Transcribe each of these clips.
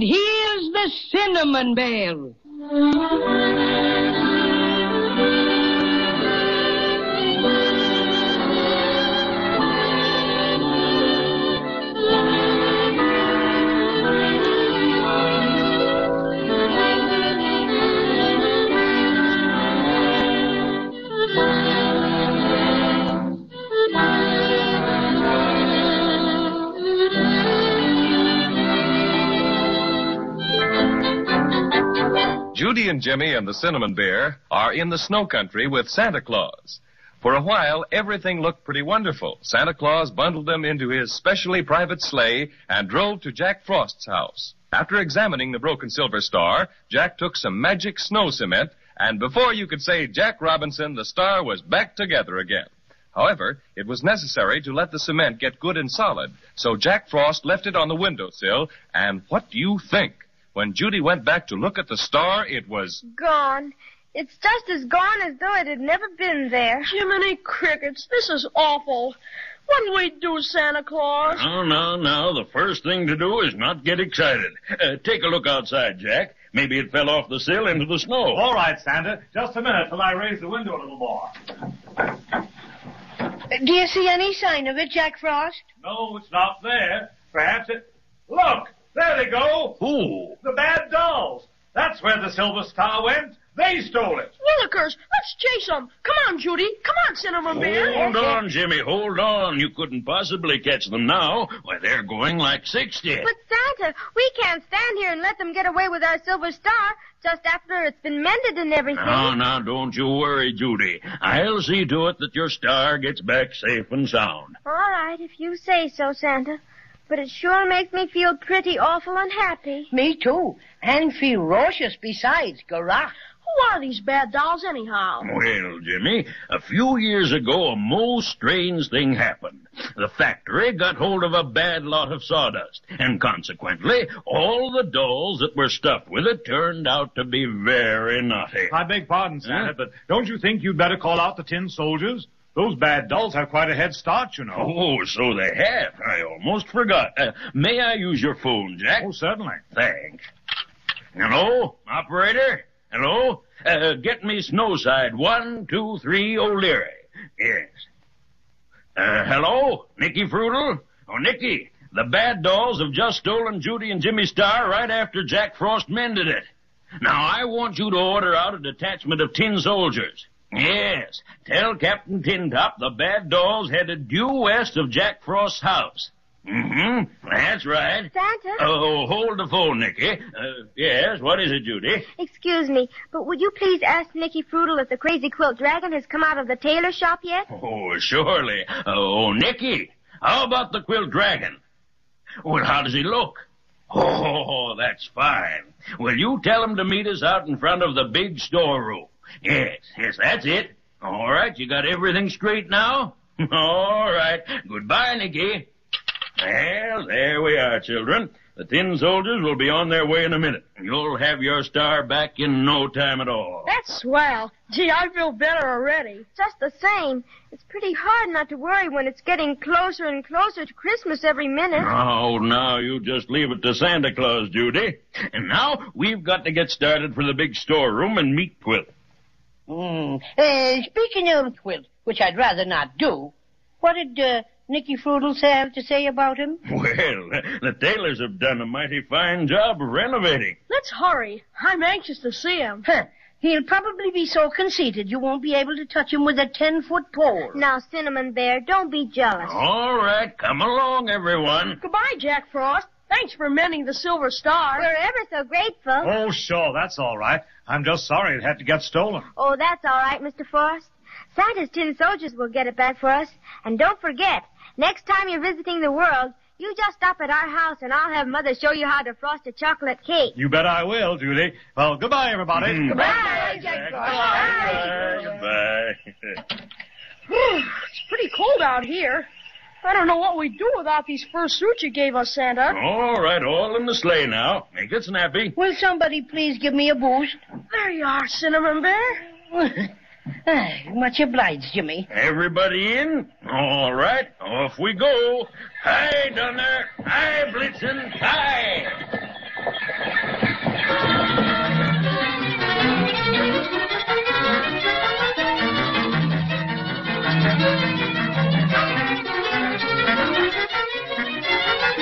And here's the Cinnamon Bear. Judy and Jimmy and the Cinnamon Bear are in the snow country with Santa Claus. For a while, everything looked pretty wonderful. Santa Claus bundled them into his specially private sleigh and drove to Jack Frost's house. After examining the broken silver star, Jack took some magic snow cement, and before you could say Jack Robinson, the star was back together again. However, it was necessary to let the cement get good and solid, so Jack Frost left it on the windowsill, and what do you think? When Judy went back to look at the star, it was gone. It's just as gone as though it had never been there. Jiminy Crickets, this is awful. What'll we do, Santa Claus? No. The first thing to do is not get excited. Take a look outside, Jack. Maybe it fell off the sill into the snow. All right, Santa. Just a minute till I raise the window a little more. Do you see any sign of it, Jack Frost? No, it's not there. Perhaps it... Look! There they go! Who? The bad dolls. That's where the silver star went. They stole it. Willikers, let's chase them. Come on, Judy. Come on, Cinnamon Bear. Hold on, Jimmy. Hold on. You couldn't possibly catch them now. Why, they're going like 60. But, Santa, we can't stand here and let them get away with our silver star just after it's been mended and everything. Now, don't you worry, Judy. I'll see to it that your star gets back safe and sound. All right, if you say so, Santa. But it sure makes me feel pretty awful unhappy. Me too. And ferocious besides, Garach. Who are these bad dolls, anyhow? Well, Jimmy, a few years ago, a most strange thing happened. The factory got hold of a bad lot of sawdust, and consequently, all the dolls that were stuffed with it turned out to be very naughty. I beg pardon, Santa, but don't you think you'd better call out the tin soldiers? Those bad dolls have quite a head start, you know. Oh, so they have. I almost forgot. May I use your phone, Jack? Oh, certainly. Thanks. Hello, operator? Hello? Get me Snowside 123 O'Leary. Yes. Hello? Nicky Frutal? Oh, Nicky, the bad dolls have just stolen Judy and Jimmy Star right after Jack Frost mended it. Now, I want you to order out a detachment of tin soldiers. Yes, tell Captain Tintop the bad dolls headed due west of Jack Frost's house. That's right. Santa? Oh, hold the phone, Nicky. Yes, what is it, Judy? Excuse me, but would you please ask Nicky Frutal if the Crazy Quilt Dragon has come out of the tailor shop yet? Oh, surely. Oh, Nicky, how about the Quilt Dragon? Well, how does he look? Oh, that's fine. Well, you tell him to meet us out in front of the big storeroom. Yes, that's it. All right, you got everything straight now? All right. Goodbye, Nicky. Well, there we are, children. The tin soldiers will be on their way in a minute. You'll have your star back in no time at all. That's swell. Gee, I feel better already. Just the same. It's pretty hard not to worry when it's getting closer and closer to Christmas every minute. Oh, now you just leave it to Santa Claus, Judy. And now we've got to get started for the big storeroom and meet Quilt. Speaking of Quilt, which I'd rather not do, what did Nicky Frudels have to say about him? Well, the tailors have done a mighty fine job of renovating. Let's hurry. I'm anxious to see him. He'll probably be so conceited you won't be able to touch him with a 10-foot pole. Now, Cinnamon Bear, don't be jealous. All right, come along, everyone. Goodbye, Jack Frost. Thanks for mending the silver star. We're ever so grateful. Oh, sure, that's all right. I'm just sorry it had to get stolen. Oh, that's all right, Mr. Frost. Santa's tin soldiers will get it back for us. And don't forget, next time you're visiting the world, you just stop at our house and I'll have Mother show you how to frost a chocolate cake. You bet I will, Judy. Well, goodbye, everybody. Goodbye, Jack Frost. Goodbye. It's pretty cold out here. I don't know what we'd do without these fur suits you gave us, Santa. All right, all in the sleigh now. Make it snappy. Will somebody please give me a boost? There you are, Cinnamon Bear. Much obliged, Jimmy. Everybody in? All right, off we go. Hi, Dunner. Hi, Blitzen. Hi.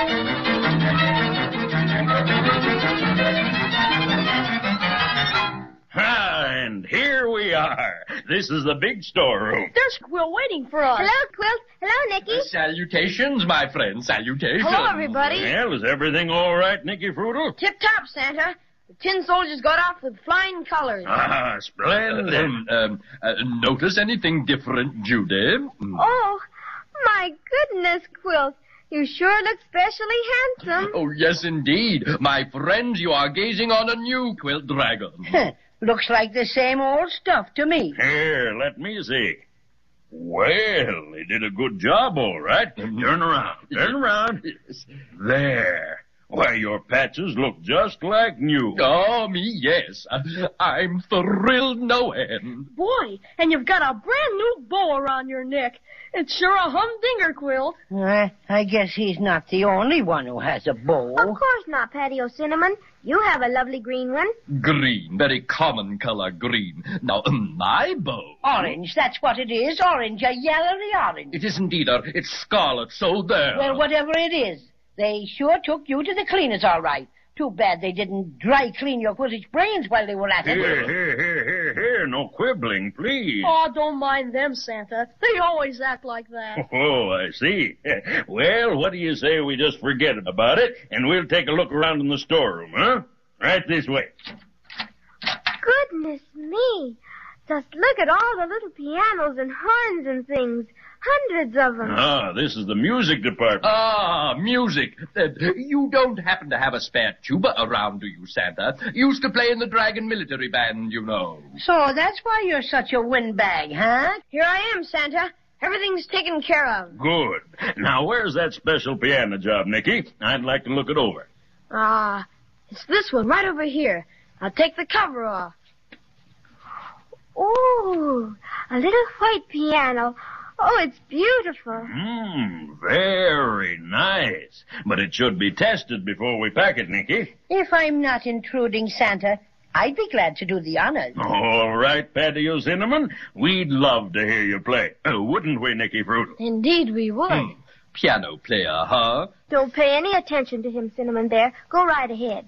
And here we are. This is the big storeroom. There's Quill waiting for us. Hello, Quilt. Hello, Nicky. Salutations, my friend, salutations. Hello, everybody. Well, is everything all right, Nicky Frutal? Tip-top, Santa. The tin soldiers got off with flying colors. Ah, splendid. Notice anything different, Judy? Oh, my goodness, Quilt. You sure look specially handsome. Oh, yes, indeed. My friends, you are gazing on a new quilt dragon. Looks like the same old stuff to me. Here, let me see. Well, they did a good job, all right. Turn around. Turn around. Yes. There. Why, your patches look just like new. Oh, me, yes. I'm thrilled no end. Boy, and you've got a brand new bow around your neck. It's sure a humdinger, Quilt. I guess he's not the only one who has a bow. Of course not, Patty O'Cinnamon. You have a lovely green one. Green, very common color green. Now, my bow. Orange, that's what it is. Orange, a yellowy orange. It isn't either. It's scarlet, so there. Well, whatever it is, they sure took you to the cleaners, all right. Too bad they didn't dry clean your Quidditch brains while they were at it. Here. No quibbling, please. Oh, don't mind them, Santa. They always act like that. Oh, I see. Well, what do you say we just forget about it, and we'll take a look around in the storeroom, huh? Right this way. Goodness me. Just look at all the little pianos and horns and things. Hundreds of them. Ah, this is the music department. Ah, music. You don't happen to have a spare tuba around, do you, Santa? Used to play in the Dragon Military Band, you know. So that's why you're such a windbag, huh? Here I am, Santa. Everything's taken care of. Good. Now, where's that special piano job, Nicky? I'd like to look it over. It's this one right over here. I'll take the cover off. Ooh, a little white piano. Oh, it's beautiful. Very nice. But it should be tested before we pack it, Nicky. If I'm not intruding, Santa, I'd be glad to do the honors. All right, Patty O'Cinnamon. We'd love to hear you play. Wouldn't we, Nicky Fruit? Indeed we would. Piano player, huh? Don't pay any attention to him, Cinnamon Bear. Go right ahead.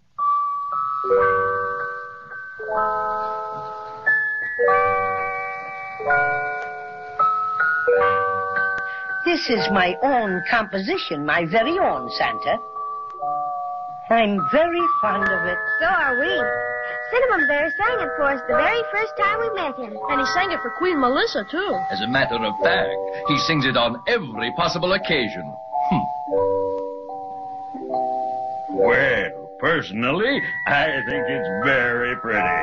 This is my own composition, my very own, Santa. I'm very fond of it. So are we. Cinnamon Bear sang it for us the very first time we met him. And he sang it for Queen Melissa, too. As a matter of fact, he sings it on every possible occasion. Well, personally, I think it's very pretty.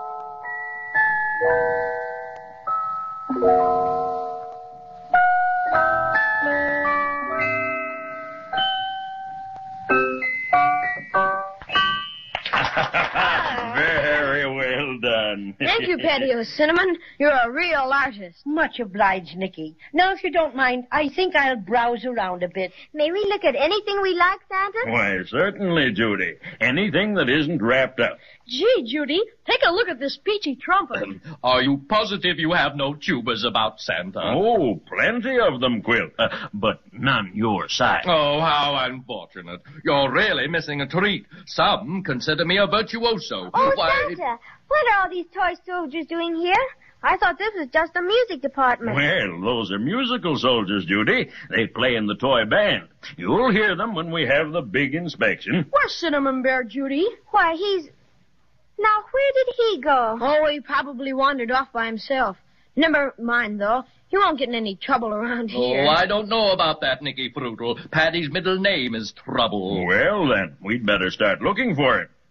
Very well done. Thank you, Patty O'Cinnamon. You're a real artist. Much obliged, Nicky. Now, if you don't mind, I think I'll browse around a bit. May we look at anything we like, Santa? Why, certainly, Judy. Anything that isn't wrapped up. Gee, Judy, take a look at this peachy trumpet. Are you positive you have no tubas about, Santa? Oh, plenty of them, Quilt. But none your size. Oh, how unfortunate. You're really missing a treat. Some consider me a virtuoso. Oh, Why, Santa, what are all these toy soldiers doing here? I thought this was just the music department. Well, those are musical soldiers, Judy. They play in the toy band. You'll hear them when we have the big inspection. Where's Cinnamon Bear, Judy? Why, Now, where did he go? Oh, he probably wandered off by himself. Never mind, though. He won't get in any trouble around here. Oh, I don't know about that, Nicky Frutal. Patty's middle name is Trouble. Well, then, we'd better start looking for it.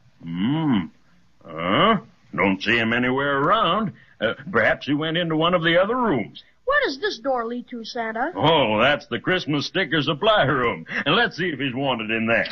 Don't see him anywhere around. Perhaps he went into one of the other rooms. Where does this door lead to, Santa? Oh, that's the Christmas sticker supply room. And let's see if he's wanted in there.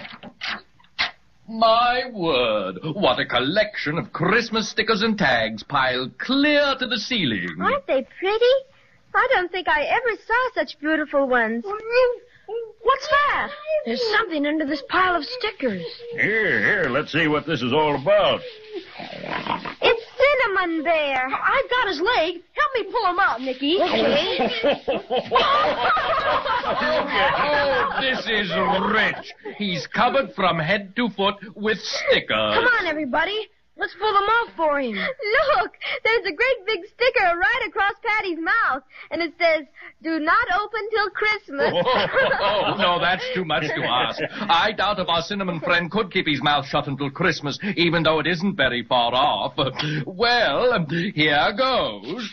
My word, what a collection of Christmas stickers and tags piled clear to the ceiling. Aren't they pretty? I don't think I ever saw such beautiful ones. What's that? There's something under this pile of stickers. Here, let's see what this is all about. It's Cinnamon Bear. I've got his leg. Help me pull him out, Nicky. Okay. Oh, this is rich. He's covered from head to foot with stickers. Come on, everybody. Let's pull them off for him. Look, there's a great big sticker right across Patty's mouth, and it says, "Do not open till Christmas." Oh, no, that's too much to ask. I doubt if our cinnamon friend could keep his mouth shut until Christmas, even though it isn't very far off. Well, here goes.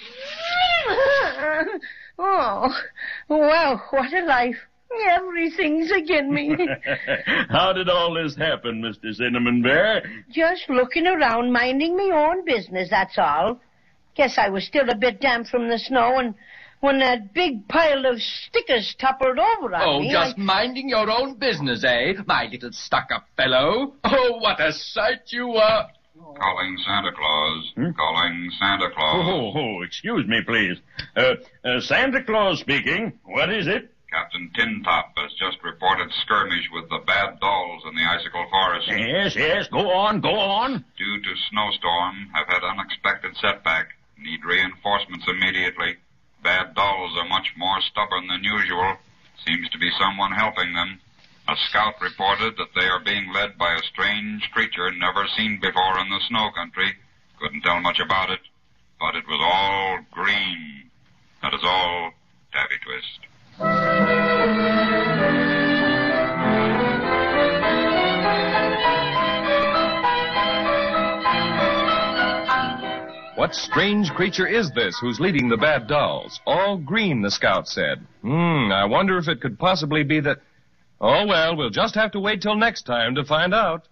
Oh, well, what a life. Everything's again me. How did all this happen, Mr. Cinnamon Bear? Just looking around, minding me own business, that's all. Guess I was still a bit damp from the snow, and when that big pile of stickers toppled over on me... Just minding your own business, eh, my little stuck-up fellow? Oh, what a sight you are. Calling Santa Claus. Calling Santa Claus. Oh, excuse me, please. Santa Claus speaking. What is it? Captain Tin Top has just reported skirmish with the bad dolls in the Icicle Forest. Yes, go on. Due to snowstorm, have had unexpected setback. Need reinforcements immediately. Bad dolls are much more stubborn than usual. Seems to be someone helping them. A scout reported that they are being led by a strange creature never seen before in the snow country. Couldn't tell much about it, but it was all green. That is all, Davy Twist. What strange creature is this who's leading the bad dolls? All green, the scout said. I wonder if it could possibly be that... Oh, well, we'll just have to wait till next time to find out.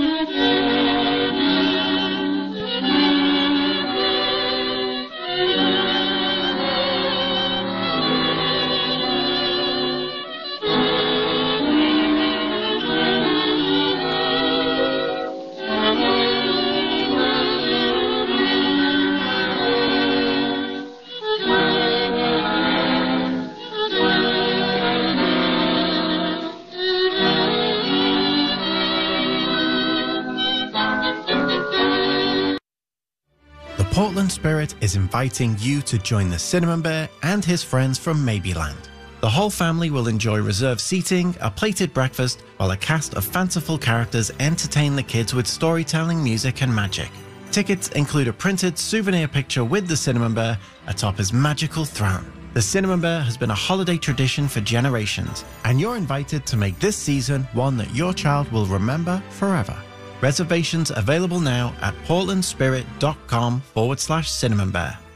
Portland Spirit is inviting you to join the Cinnamon Bear and his friends from Maybeland. The whole family will enjoy reserved seating, a plated breakfast, while a cast of fanciful characters entertain the kids with storytelling, music, and magic. Tickets include a printed souvenir picture with the Cinnamon Bear atop his magical throne. The Cinnamon Bear has been a holiday tradition for generations, and you're invited to make this season one that your child will remember forever. Reservations available now at portlandspirit.com/Cinnamon Bear.